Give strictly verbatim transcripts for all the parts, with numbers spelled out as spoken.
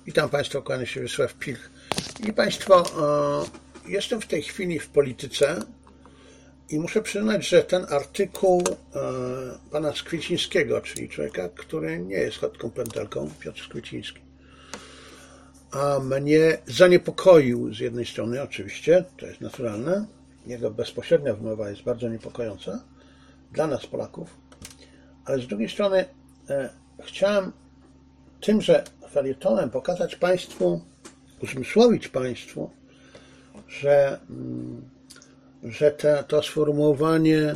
Witam Państwa, kłania się Wiesław Pilch. I Państwo, jestem w tej chwili w polityce i muszę przyznać, że ten artykuł pana Skwiecińskiego, czyli człowieka, który nie jest chodką pętelką, Piotr Skwieciński, a mnie zaniepokoił z jednej strony, oczywiście, to jest naturalne, jego bezpośrednia wymowa jest bardzo niepokojąca dla nas, Polaków, ale z drugiej strony e, chciałem tymże felietonem pokazać Państwu, uzmysłowić Państwu, że, że te, to sformułowanie e,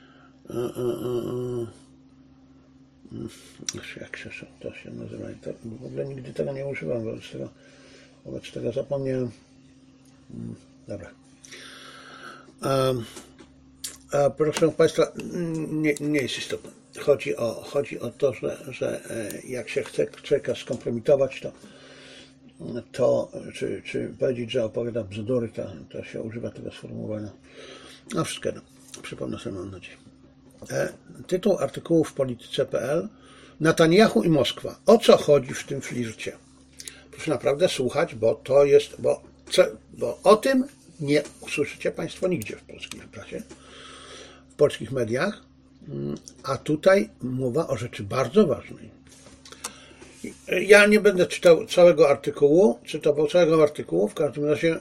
e, e, jak się to się nazywa, to w ogóle nigdy tego nie używam, wobec tego, wobec tego zapomniałem. Dobra. A, a proszę Państwa, nie, nie jest istotne. Chodzi o, chodzi o to, że, że jak się chce człowieka skompromitować, to, to czy, czy powiedzieć, że opowiada bzdury, to, to się używa tego sformułowania. No wszystko jedno. Przypomnę sobie, mam nadzieję. E, tytuł artykułu w polityce kropka p l: Netanjahu i Moskwa. O co chodzi w tym flircie? Proszę naprawdę słuchać, bo to jest, bo, co, bo o tym nie usłyszycie Państwo nigdzie w polskiej prasie, w polskich mediach, a tutaj mowa o rzeczy bardzo ważnej. Ja nie będę czytał całego artykułu, czytał całego artykułu, w każdym razie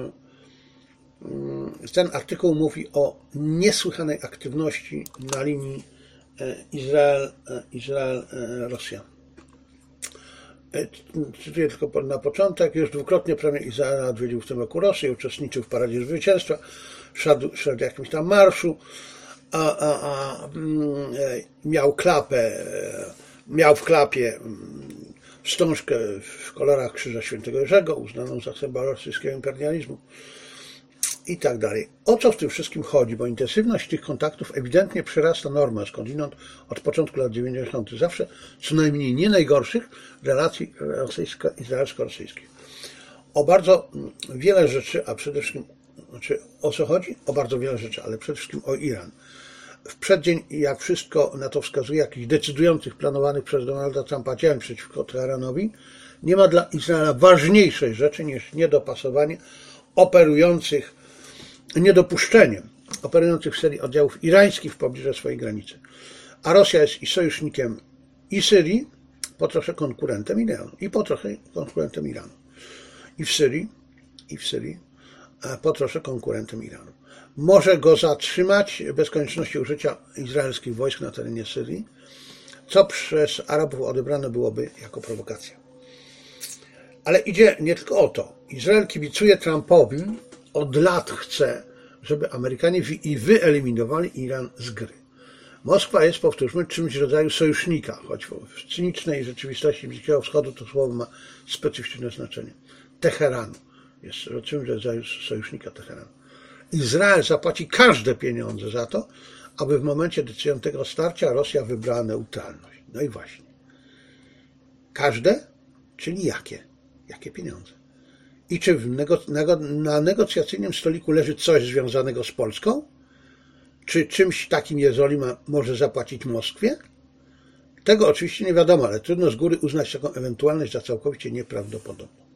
ten artykuł mówi o niesłychanej aktywności na linii Izrael, Izrael, Rosja. Cytuję tylko na początek. Już dwukrotnie premier Izraela odwiedził w tym roku Rosję, uczestniczył w paradzie zwycięstwa, szedł, szedł w jakimś tam marszu, a, a, a miał klapę, miał w klapie wstążkę w kolorach Krzyża Świętego Jerzego, uznaną za symbol rosyjskiego imperializmu i tak dalej. O co w tym wszystkim chodzi? Bo intensywność tych kontaktów ewidentnie przerasta normę skądinąd od początku lat dziewięćdziesiątych. Zawsze co najmniej nie najgorszych relacji izraelsko-rosyjskich. O bardzo wiele rzeczy, a przede wszystkim, znaczy o co chodzi? O bardzo wiele rzeczy, ale przede wszystkim o Iran. W przeddzień, jak wszystko na to wskazuje, jakichś decydujących, planowanych przez Donalda Trumpa działań przeciwko Teheranowi, nie ma dla Izraela ważniejszej rzeczy niż niedopasowanie operujących, niedopuszczeniem operujących w serii oddziałów irańskich w pobliżu swojej granicy. A Rosja jest i sojusznikiem i Syrii, po trochę konkurentem Iranu, i po trochę konkurentem Iranu. I w Syrii, i w Syrii, po trochę konkurentem Iranu. Może go zatrzymać bez konieczności użycia izraelskich wojsk na terenie Syrii, co przez Arabów odebrane byłoby jako prowokacja. Ale idzie nie tylko o to. Izrael kibicuje Trumpowi, od lat chce, żeby Amerykanie i wyeliminowali Iran z gry. Moskwa jest, powtórzmy, czymś w rodzaju sojusznika, choć w cynicznej rzeczywistości Bliskiego Wschodu to słowo ma specyficzne znaczenie. Teheranu jest czymś w rodzaju sojusznika Teheranu. Izrael zapłaci każde pieniądze za to, aby w momencie decydującego starcia Rosja wybrała neutralność. No i właśnie. Każde? Czyli jakie? Jakie pieniądze? I czy w nego- na negocjacyjnym stoliku leży coś związanego z Polską? Czy czymś takim Jerozolima może zapłacić Moskwie? Tego oczywiście nie wiadomo, ale trudno z góry uznać taką ewentualność za całkowicie nieprawdopodobną.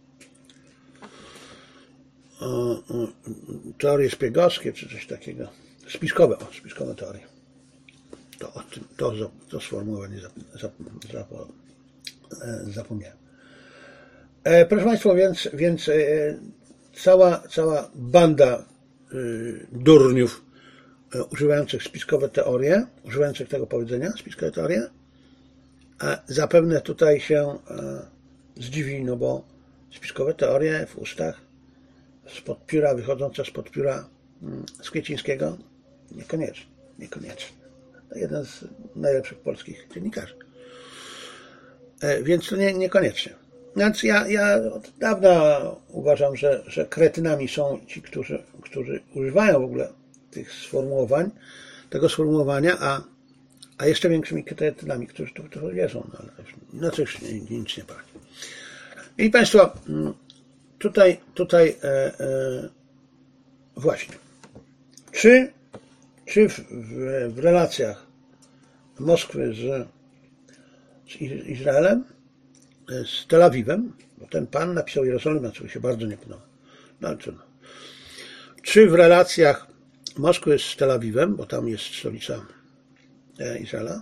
Teorie szpiegowskie, czy coś takiego. Spiskowe, o, spiskowe teorie. To, o tym, to, to sformułowanie zap, zap, zap, zapomniałem. E, proszę Państwa, więc, więc e, cała, cała banda e, durniów e, używających spiskowe teorie, używających tego powiedzenia, spiskowe teorie, a zapewne tutaj się e, zdziwi, no bo spiskowe teorie w ustach spod pióra, wychodzące spod pióra Skwiecińskiego, niekoniecznie, niekoniecznie. To jeden z najlepszych polskich dziennikarzy. E, więc to nie, niekoniecznie. Więc ja, ja od dawna uważam, że, że kretynami są ci, którzy, którzy używają w ogóle tych sformułowań, tego sformułowania, a, a jeszcze większymi kretynami, którzy to, to wierzą. No, ale no coś nic nie poradzi. I Państwo, tutaj, tutaj e, e, właśnie, czy, czy w, w, w relacjach Moskwy z, z Izraelem z Tel Awiwem, bo ten pan napisał Jerozolimę, co mi się bardzo nie podoba. No ale trudno. Czy w relacjach Moskwy z Tel Awiwem, bo tam jest stolica Izraela,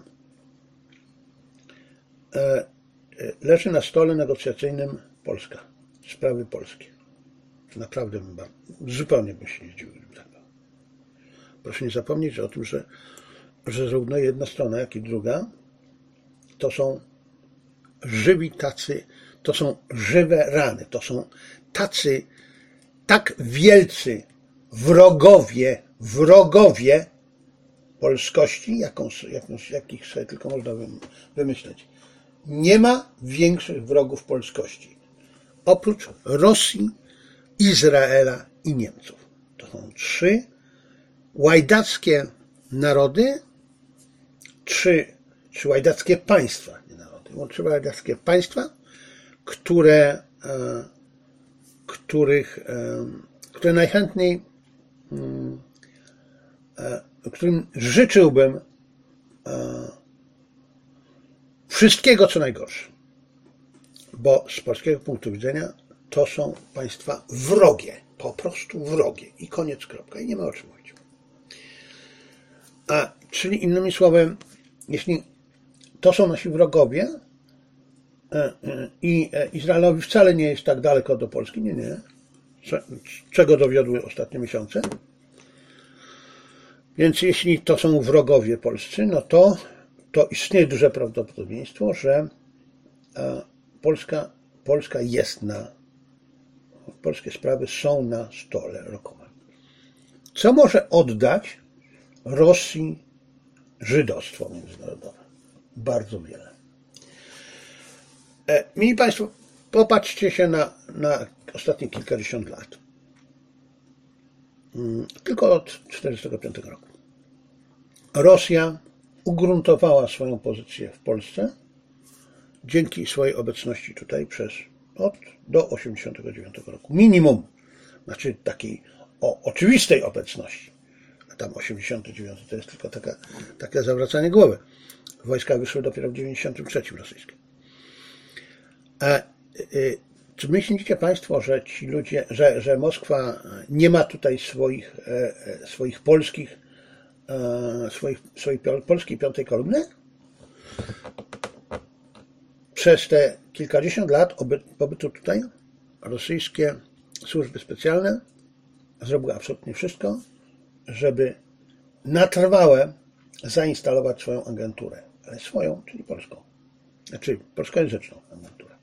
leży na stole negocjacyjnym Polska, sprawy polskie. Naprawdę bym bardzo, zupełnie bym się nie zdziwił. Proszę nie zapomnieć o tym, że, że zarówno jedna strona, jak i druga to są żywi tacy, to są żywe rany, to są tacy, tak wielcy wrogowie, wrogowie polskości, jaką, jaką, jakich sobie tylko można wymyśleć. Nie ma większych wrogów polskości, oprócz Rosji, Izraela i Niemców. To są trzy łajdackie narody, trzy, trzy łajdackie państwa, nie narody, trzy łajdackie państwa, które, których, które najchętniej, którym życzyłbym wszystkiego, co najgorsze. Bo z polskiego punktu widzenia to są państwa wrogie, po prostu wrogie. I koniec, kropka. I nie ma o czym mówić. A, czyli innymi słowy, jeśli to są nasi wrogowie i Izraelowi wcale nie jest tak daleko do Polski, nie, nie, czego dowiodły ostatnie miesiące, więc jeśli to są wrogowie polscy, no to, to istnieje duże prawdopodobieństwo, że Polska, Polska jest na, polskie sprawy są na stole rokowym. Co może oddać Rosji żydostwo międzynarodowe? Bardzo wiele. Mili Państwo, popatrzcie się na, na ostatnie kilkadziesiąt lat. Tylko od tysiąc dziewięćset czterdziestego piątego roku. Rosja ugruntowała swoją pozycję w Polsce dzięki swojej obecności tutaj przez od do osiemdziesiątego dziewiątego roku. Minimum, znaczy takiej o oczywistej obecności. A tam osiemdziesiąty dziewiąty to jest tylko taka, takie zawracanie głowy. Wojska wyszły dopiero w dziewięćdziesiątym trzecim rosyjskie. A, y, czy myślicie Państwo, że ci ludzie, że, że Moskwa nie ma tutaj swoich, e, swoich polskich, e, swoich, swojej polskiej piątej kolumny? Przez te kilkadziesiąt lat pobytu tutaj rosyjskie służby specjalne zrobiły absolutnie wszystko, żeby na trwałe zainstalować swoją agenturę, ale swoją, czyli polską, znaczy polskojęzyczną agenturę.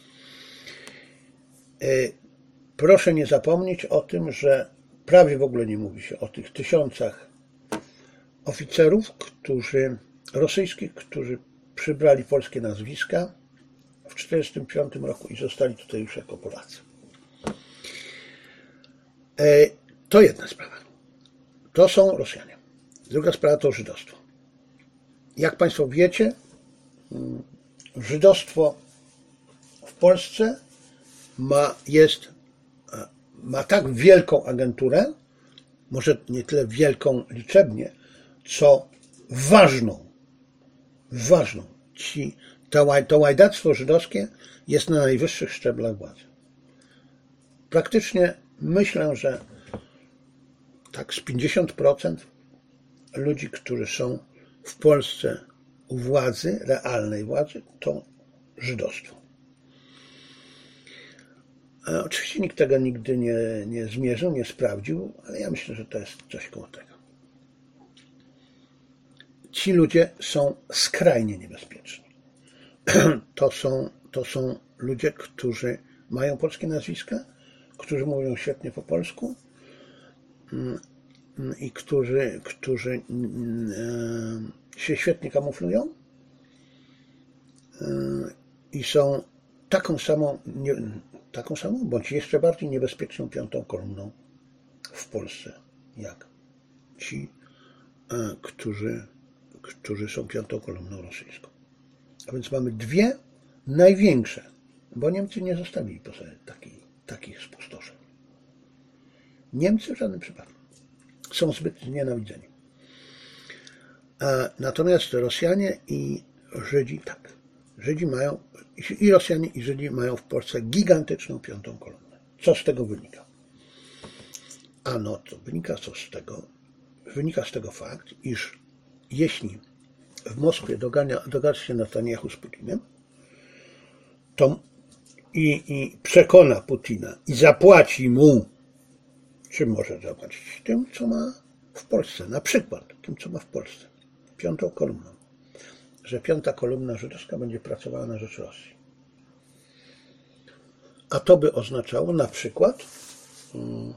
Proszę nie zapomnieć o tym, że prawie w ogóle nie mówi się o tych tysiącach oficerów, którzy rosyjskich, którzy przybrali polskie nazwiska w tysiąc dziewięćset czterdziestym piątym roku i zostali tutaj już jako Polacy. To jedna sprawa. To są Rosjanie. Druga sprawa to żydostwo. Jak Państwo wiecie, żydostwo w Polsce ma, jest, ma tak wielką agenturę, może nie tyle wielką liczebnie, co ważną. Ważną. Ci, to, to łajdactwo żydowskie jest na najwyższych szczeblach władzy. Praktycznie myślę, że tak z pięćdziesiąt procent ludzi, którzy są w Polsce u władzy, realnej władzy, to żydostwo. Oczywiście nikt tego nigdy nie, nie zmierzył, nie sprawdził, ale ja myślę, że to jest coś koło tego. Ci ludzie są skrajnie niebezpieczni. To są, to są ludzie, którzy mają polskie nazwiska, którzy mówią świetnie po polsku i którzy, którzy się świetnie kamuflują i są taką samą, nie, taką samą, bądź jeszcze bardziej niebezpieczną piątą kolumną w Polsce, jak ci, którzy, którzy są piątą kolumną rosyjską. A więc mamy dwie największe, bo Niemcy nie zostawili po sobie takich, takich spustoszeń. Niemcy w żadnym przypadku są zbyt znienawidzeni. A natomiast Rosjanie i Żydzi tak. Żydzi mają, i Rosjanie, i Żydzi mają w Polsce gigantyczną piątą kolumnę. Co z tego wynika? Ano to wynika co z tego, wynika z tego fakt, iż jeśli w Moskwie dogania, dogada się Netanjahu z Putinem, to i, i przekona Putina i zapłaci mu, czym może zapłacić? Tym, co ma w Polsce, na przykład tym, co ma w Polsce, piątą kolumną, że piąta kolumna żydowska będzie pracowała na rzecz Rosji. A to by oznaczało na przykład, hmm,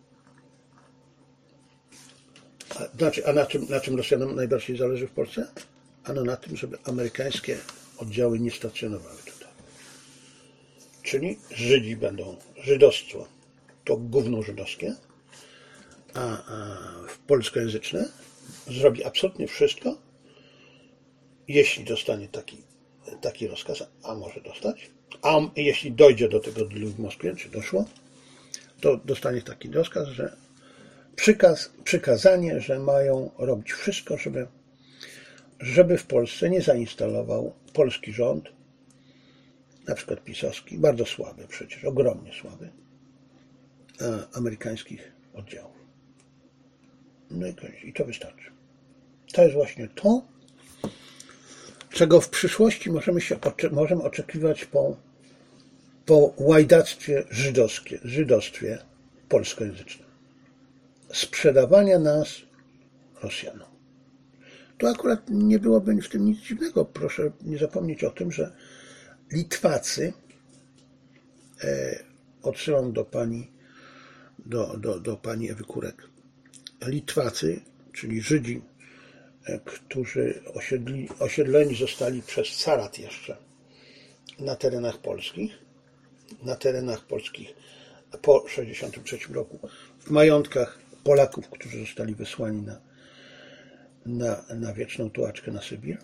a, znaczy, a na czym, na czym Rosjanom najbardziej zależy w Polsce? Ano na tym, żeby amerykańskie oddziały nie stacjonowały tutaj. Czyli Żydzi będą, żydostwo to gówno żydowskie, a, a polskojęzyczne zrobi absolutnie wszystko, jeśli dostanie taki, taki rozkaz, a może dostać, a jeśli dojdzie do tego dealu w Moskwie, czy doszło, to dostanie taki rozkaz, że przykaz, przykazanie, że mają robić wszystko, żeby, żeby w Polsce nie zainstalował polski rząd, na przykład pisowski, bardzo słaby przecież, ogromnie słaby, amerykańskich oddziałów. No i koniec. I to wystarczy. To jest właśnie to, czego w przyszłości możemy, się, możemy oczekiwać po, po łajdactwie żydowskie, żydostwie polskojęzycznym. Sprzedawania nas Rosjanom. To akurat nie byłoby w tym nic dziwnego. Proszę nie zapomnieć o tym, że Litwacy, e, odsyłam do pani, do, do, do pani Ewy Kurek, Litwacy, czyli Żydzi, e, którzy osiedli, osiedleni zostali przez carat jeszcze na terenach polskich, na terenach polskich po tysiąc dziewięćset sześćdziesiątym trzecim roku, w majątkach Polaków, którzy zostali wysłani na, na, na wieczną tułaczkę na Sybir.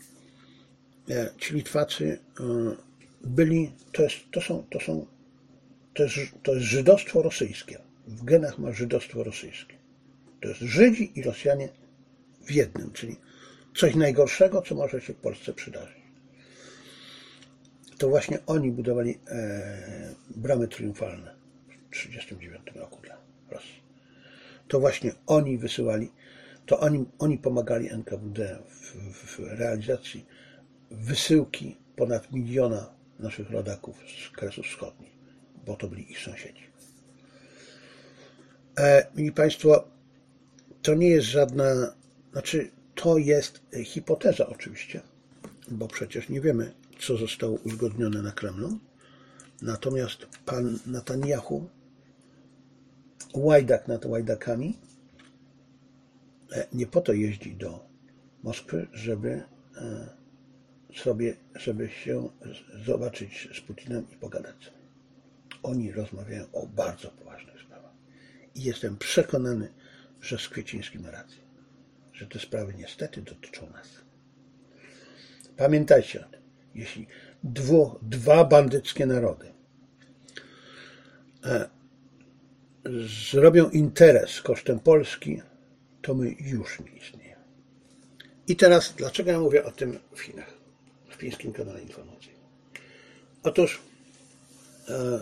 Ci Litwacy byli, to jest, to są, to są, to jest, to jest żydostwo rosyjskie. W genach ma żydostwo rosyjskie. To jest Żydzi i Rosjanie w jednym, czyli coś najgorszego, co może się w Polsce przydarzyć. To właśnie oni budowali e, bramy triumfalne w tysiąc dziewięćset trzydziestym dziewiątym roku dla Rosji. To właśnie oni wysyłali, to oni, oni pomagali N K W D w, w realizacji wysyłki ponad miliona naszych rodaków z Kresów Wschodnich, bo to byli ich sąsiedzi. E, Mili Państwo, to nie jest żadna, znaczy to jest hipoteza oczywiście, bo przecież nie wiemy, co zostało uzgodnione na Kremlu. Natomiast pan Netanjahu, łajdak nad łajdakami, nie po to jeździ do Moskwy, żeby sobie, żeby się zobaczyć z Putinem i pogadać. Oni rozmawiają o bardzo poważnych sprawach. I jestem przekonany, że z Kwiecińskim ma rację, że te sprawy niestety dotyczą nas. Pamiętajcie o tym, jeśli dwu, dwa bandyckie narody e, zrobią interes kosztem Polski, to my już nie istniejemy. I teraz, dlaczego ja mówię o tym w Chinach, w chińskim kanale informacyjnym? Otóż, e,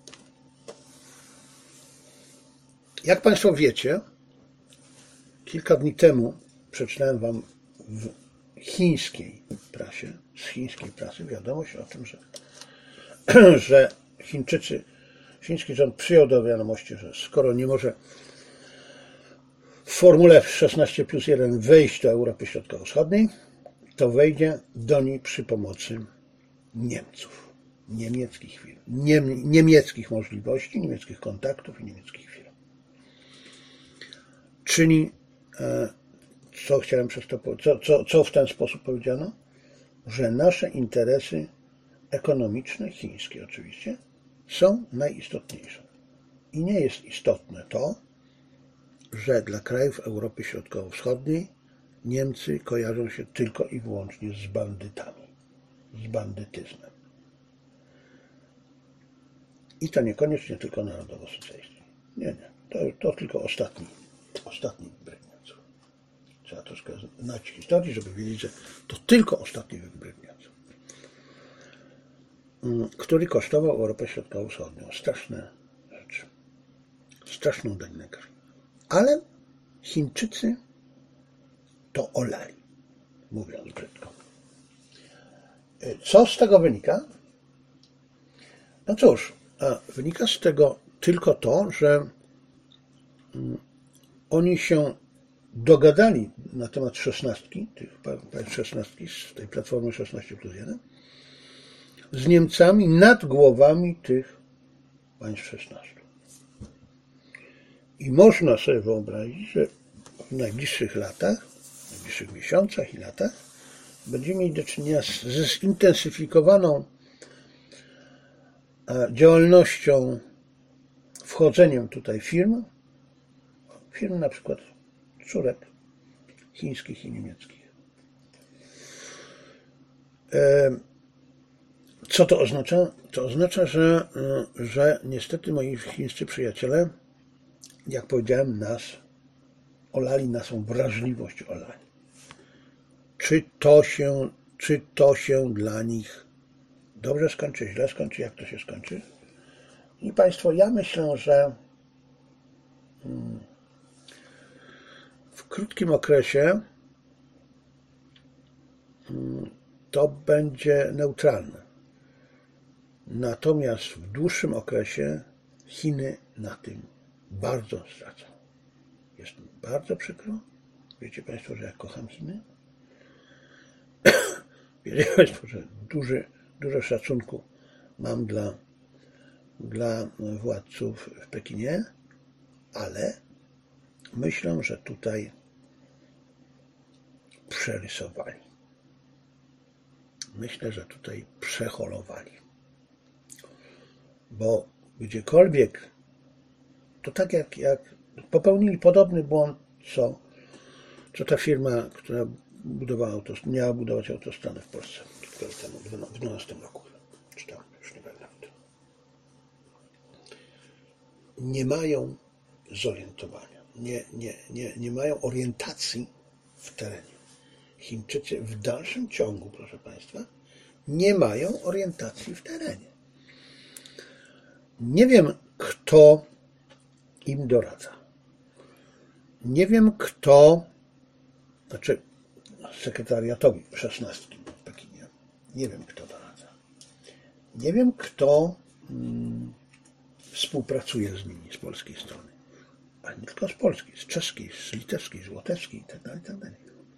jak Państwo wiecie, kilka dni temu przeczytałem Wam w chińskiej prasie, z chińskiej prasy wiadomość o tym, że, że Chińczycy, chiński rząd przyjął do wiadomości, że skoro nie może w formule szesnaście plus jeden wejść do Europy Środkowo-Wschodniej, to wejdzie do niej przy pomocy Niemców, niemieckich firm, niem, niemieckich możliwości, niemieckich kontaktów i niemieckich firm. Czyli co chciałem przez to powiedzieć, co, co, co w ten sposób powiedziano? Że nasze interesy ekonomiczne, chińskie oczywiście, są najistotniejsze. I nie jest istotne to, że dla krajów Europy Środkowo-Wschodniej Niemcy kojarzą się tylko i wyłącznie z bandytami, z bandytyzmem. I to niekoniecznie tylko narodowo-socjalistyczni. Nie, nie. To, to tylko ostatni, ostatni wybredniactwo. Trzeba troszkę znać historii, żeby wiedzieć, że to tylko ostatni wybredniactwo. który kosztował Europę Środkowo-Wschodnią. Straszne rzeczy. Straszną daninę. Ale Chińczycy to olali, mówiąc brzydko. Co z tego wynika? No cóż, a wynika z tego tylko to, że oni się dogadali na temat szesnastki, tych państw szesnastki, z tej platformy szesnaście plus jeden, z Niemcami nad głowami tych państw szesnastu. I można sobie wyobrazić, że w najbliższych latach, w najbliższych miesiącach i latach będziemy mieli do czynienia ze zintensyfikowaną działalnością, wchodzeniem tutaj firm, firm na przykład córek chińskich i niemieckich. Co to oznacza? To oznacza, że, że niestety moi chińscy przyjaciele, jak powiedziałem, nas olali, naszą wrażliwość olali. Czy to się, czy to się dla nich dobrze skończy, źle skończy, jak to się skończy? I Państwo, ja myślę, że w krótkim okresie to będzie neutralne. Natomiast w dłuższym okresie Chiny na tym bardzo stracą. Jest mi bardzo przykro. Wiecie Państwo, że ja kocham Chiny? Wiecie Państwo, że duży, dużo szacunku mam dla, dla władców w Pekinie, ale myślę, że tutaj przerysowali. Myślę, że tutaj przeholowali. Bo gdziekolwiek, to tak jak, jak popełnili podobny błąd, co, co ta firma, która budowała autostrad, miała budować autostradę w Polsce kilka lat temu, w dwunastym roku. Czy tam, już nie pamiętam. Nie mają zorientowania, nie, nie, nie, nie mają orientacji w terenie. Chińczycy w dalszym ciągu, proszę Państwa, nie mają orientacji w terenie. Nie wiem, kto im doradza. Nie wiem, kto, znaczy sekretariatowi szesnastki w Pekinie, nie wiem, kto doradza. Nie wiem, kto hmm, współpracuje z nimi z polskiej strony. Ale nie tylko z polskiej, z czeskiej, z litewskiej, z łotewskiej itd. itd.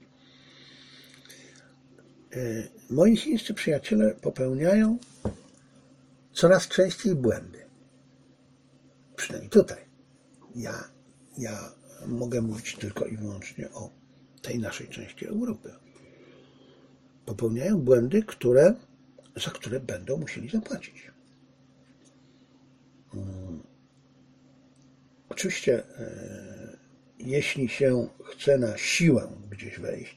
Moi chińscy przyjaciele popełniają coraz częściej błędy. Przynajmniej tutaj. Ja, ja mogę mówić tylko i wyłącznie o tej naszej części Europy. Popełniają błędy, które, za które będą musieli zapłacić. Hmm. Oczywiście, e, jeśli się chce na siłę gdzieś wejść,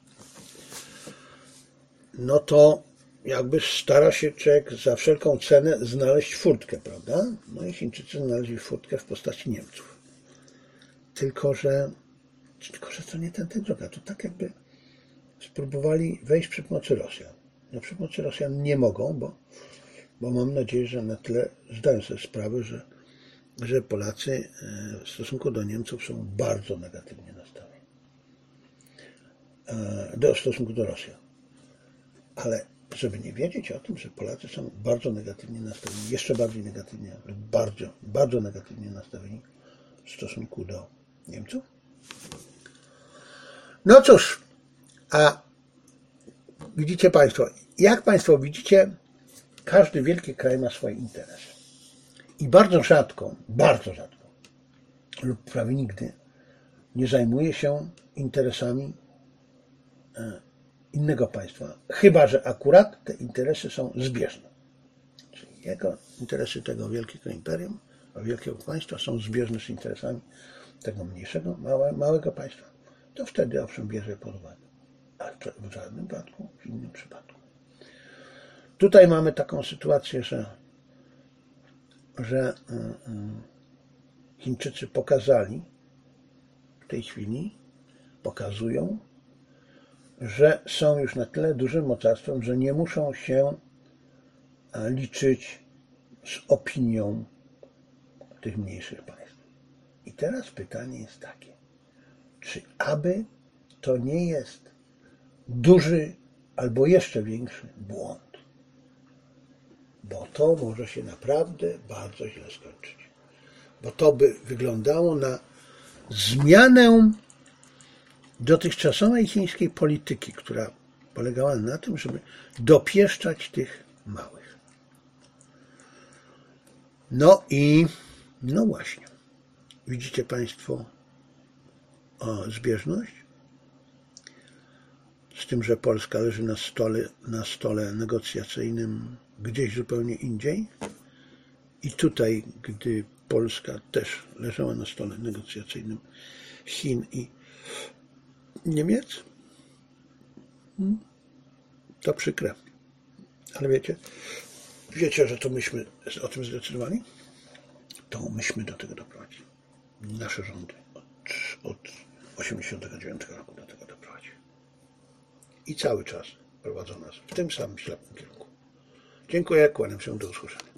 no to jakby stara się człowiek za wszelką cenę znaleźć furtkę, prawda? No i Chińczycy znaleźli furtkę w postaci Niemców. Tylko, że, tylko, że to nie ten ten droga. To tak jakby spróbowali wejść przy pomocy Rosjan. No przy pomocy Rosjan nie mogą, bo, bo mam nadzieję, że na tyle zdają sobie sprawę, że, że Polacy w stosunku do Niemców są bardzo negatywnie nastawieni. Do, w stosunku do Rosjan. Ale żeby nie wiedzieć o tym, że Polacy są bardzo negatywnie nastawieni, jeszcze bardziej negatywnie, bardzo, bardzo negatywnie nastawieni w stosunku do Niemców. No cóż, a widzicie Państwo, jak Państwo widzicie, każdy wielki kraj ma swoje interesy. I bardzo rzadko, bardzo rzadko lub prawie nigdy nie zajmuje się interesami innego państwa, chyba że akurat te interesy są zbieżne. Czyli jego interesy tego wielkiego imperium, wielkiego państwa są zbieżne z interesami tego mniejszego, małe, małego państwa, to wtedy owszem bierze pod uwagę. Ale w żadnym wypadku, w innym przypadku. Tutaj mamy taką sytuację, że, że Chińczycy pokazali w tej chwili, pokazują, że są już na tyle dużym mocarstwem, że nie muszą się liczyć z opinią tych mniejszych państw. I teraz pytanie jest takie, czy aby to nie jest duży albo jeszcze większy błąd, bo to może się naprawdę bardzo źle skończyć. Bo to by wyglądało na zmianę dotychczasowej chińskiej polityki, która polegała na tym, żeby dopieszczać tych małych. No i no właśnie, widzicie Państwo o, zbieżność z tym, że Polska leży na stole, na stole negocjacyjnym gdzieś zupełnie indziej i tutaj, gdy Polska też leżała na stole negocjacyjnym Chin i Niemiec, to przykre. Ale wiecie, wiecie, że to myśmy o tym zdecydowali? To myśmy do tego doprowadzili. Nasze rządy od, od osiemdziesiątego dziewiątego roku do tego doprowadziły. I cały czas prowadzą nas w tym samym ślepym kierunku. Dziękuję, kłaniam się, do usłyszenia.